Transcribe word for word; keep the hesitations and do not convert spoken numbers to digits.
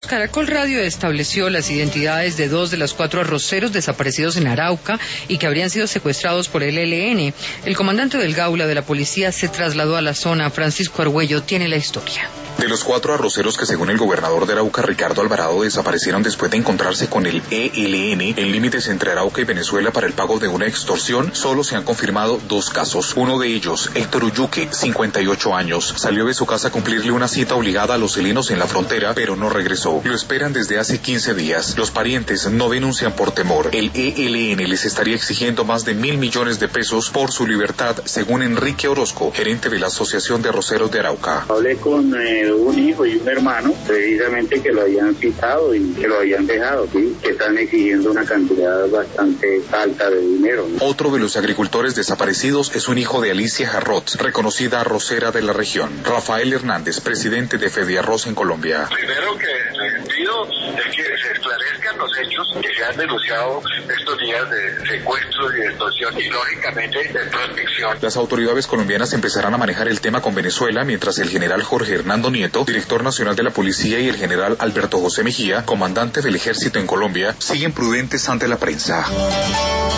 Caracol Radio estableció las identidades de dos de los cuatro arroceros desaparecidos en Arauca y que habrían sido secuestrados por el E L N. El comandante del Gaula de la policía se trasladó a la zona. Francisco Argüello tiene la historia. De los cuatro arroceros que, según el gobernador de Arauca, Ricardo Alvarado, desaparecieron después de encontrarse con el E L N en límites entre Arauca y Venezuela para el pago de una extorsión, solo se han confirmado dos casos. Uno de ellos, Héctor Ulluque, cincuenta y ocho años, salió de su casa a cumplirle una cita obligada a los helenos en la frontera, pero no regresó. Lo esperan desde hace quince días. Los parientes no denuncian por temor. El E L N les estaría exigiendo más de mil millones de pesos por su libertad, según Enrique Orozco, gerente de la Asociación de Arroceros de Arauca. Hablé con eh, un hijo y un hermano, precisamente que lo habían citado y que lo habían dejado, ¿sí? Que están exigiendo una cantidad bastante alta de dinero, ¿no? Otro de los agricultores desaparecidos es un hijo de Alicia Jarrot, reconocida arrocera de la región. Rafael Hernández, presidente de Fediarroz en Colombia. Primero que les pido es que se esclarezcan los hechos que se han denunciado estos días de secuestros y de extorsión y lógicamente de prospección. Las autoridades colombianas empezarán a manejar el tema con Venezuela, mientras el general Jorge Hernando Nieto, director nacional de la policía, y el general Alberto José Mejía, comandante del ejército en Colombia, siguen prudentes ante la prensa.